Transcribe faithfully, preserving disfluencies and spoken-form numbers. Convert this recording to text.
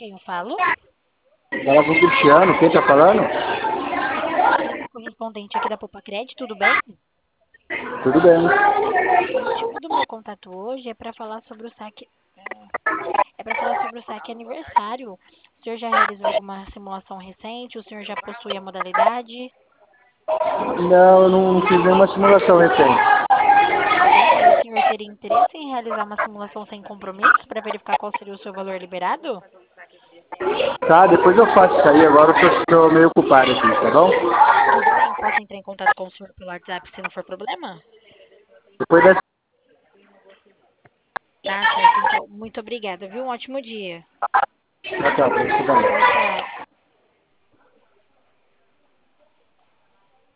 quem eu falo? Fala com o Cristiano, quem tá falando? Cristiano, Felipe, correspondente aqui da Poupa Crédito, tudo bem? Tudo bem. O motivo do meu contato hoje é para falar sobre o saque. É para falar sobre o saque aniversário. O senhor já realizou alguma simulação recente? O senhor já possui a modalidade? Não, eu não, não fiz nenhuma simulação recente. Tudo bem. E o senhor teria interesse em realizar uma simulação sem compromissos para verificar qual seria o seu valor liberado? Tá, depois eu faço isso aí, agora eu tô, tô meio ocupado aqui, tá bom? Tudo bem. Posso entrar em contato com o senhor pelo WhatsApp se não for problema? Depois da... Tá certo, então. Muito obrigada, viu? Um ótimo dia. Tchau, tchau, pra você também. Tchau, tchau.